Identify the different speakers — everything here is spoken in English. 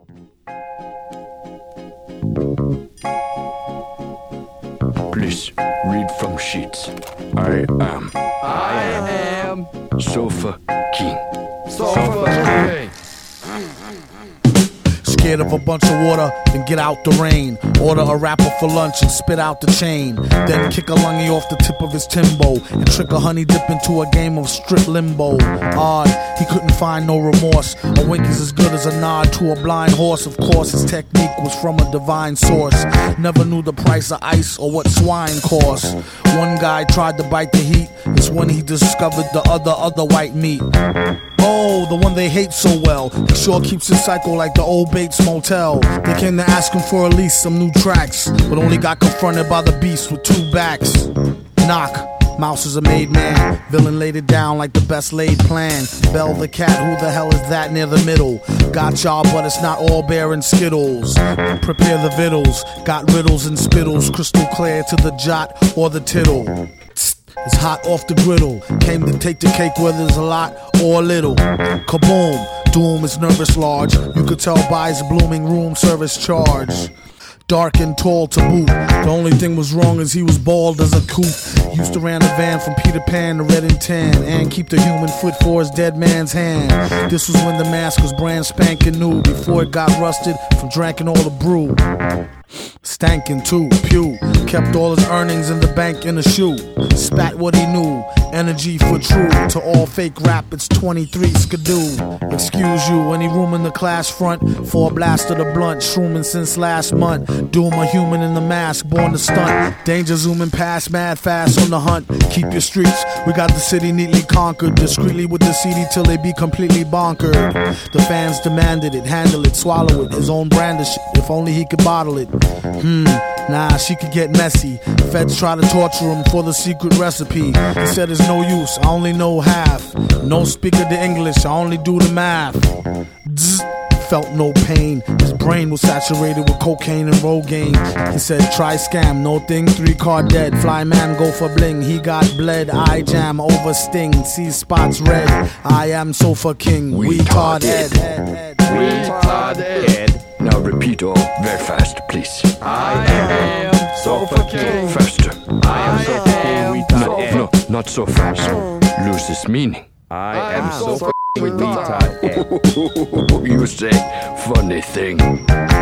Speaker 1: Please read from sheets. I am Sofa King.
Speaker 2: Sofa King.
Speaker 3: Scared of a bunch of water, then get out the rain. Order a rapper for lunch and spit out the chain. Then kick a lungy off the tip of his Timbo and trick a honey dip into a game of strip limbo. Odd, he couldn't find no remorse. A wink is as good as a nod to a blind horse. Of course, his technique was from a divine source. Never knew the price of ice or what swine cost. One guy tried to bite the heat. It's when he discovered the other white meat. Oh, the one they hate so well. He sure keeps his cycle like the old Bates Motel. They came to ask him for at least some new tracks, but only got confronted by the beast with two backs. Knock. Mouse is a made man. Villain laid it down like the best laid plan. Bell the cat, who the hell is that near the middle? Got y'all, but it's not all bear and skittles. Prepare the vittles. Got riddles and spittles, crystal clear to the jot or the tittle. It's hot off the griddle. Came to take the cake whether it's a lot or a little. Kaboom, doom is nervous large. You could tell by his blooming room service charge. Dark and tall to boot. The only thing was wrong is he was bald as a coot. Used to ran a van from Peter Pan to Red and Tan, and keep the human foot for his dead man's hand. This was when the mask was brand spanking new, before it got rusted from drinking all the brew. Stankin' too, pew. Kept all his earnings in the bank in a shoe. Spat what he knew, energy for true. To all fake rap, it's 23 skidoo. Excuse you, any room in the class front for a blast of the blunt. Shrooming since last month. Doom a human in the mask, born to stunt. Danger zooming past, mad fast on the hunt. Keep your streets, we got the city neatly conquered. Discreetly with the CD till they be completely bonkered. The fans demanded it, handle it, swallow it. His own brand of shit, if only he could bottle it. Nah, she could get messy. Feds try to torture him for the secret recipe. He said it's no use, I only know half. No speaker the English, I only do the math. Zzz. Felt no pain. His brain was saturated with cocaine and Rogaine. He said, try scam, no thing, 3-card dead. Fly man go for bling, he got bled. I jam over sting, see spots red. I am Sofa King, we tard Ed.
Speaker 2: We tard Ed.
Speaker 1: Now repeat all very fast, please.
Speaker 2: I am Sofa King.
Speaker 1: Faster.
Speaker 2: I am Sofa King. We tard Ed.
Speaker 1: No, not so fast. Loses meaning.
Speaker 2: I am Sofa King. We tard Ed.
Speaker 1: You say funny thing.